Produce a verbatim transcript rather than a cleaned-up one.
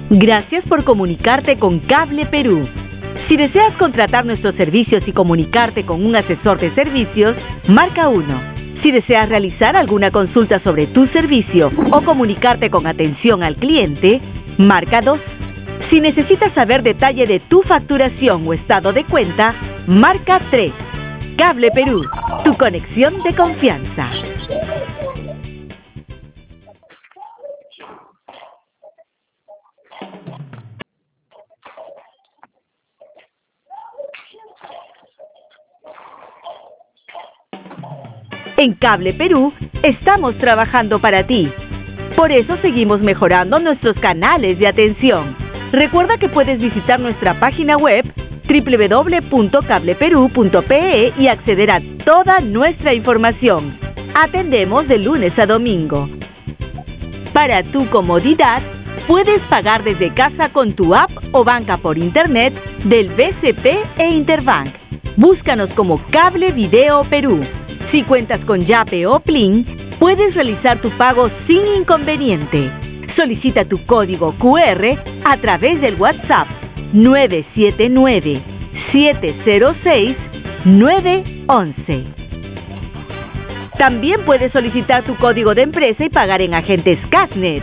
Gracias por comunicarte con Cable Perú. Si deseas contratar nuestros servicios y comunicarte con un asesor de servicios, marca uno. Si deseas realizar alguna consulta sobre tu servicio o comunicarte con atención al cliente, marca dos. Si necesitas saber detalle de tu facturación o estado de cuenta, marca tres. Cable Perú, tu conexión de confianza. En Cable Perú estamos trabajando para ti. Por eso seguimos mejorando nuestros canales de atención. Recuerda que puedes visitar nuestra página web doble u doble u doble u punto cable perú punto pe e y acceder a toda nuestra información. Atendemos de lunes a domingo. Para tu comodidad, puedes pagar desde casa con tu app o banca por internet del B C P e Interbank. Búscanos como Cable Video Perú. Si cuentas con Yape o Plin, puedes realizar tu pago sin inconveniente. Solicita tu código cu erre a través del WhatsApp nueve siete nueve, siete cero seis, nueve once. También puedes solicitar tu código de empresa y pagar en agentes Casnet.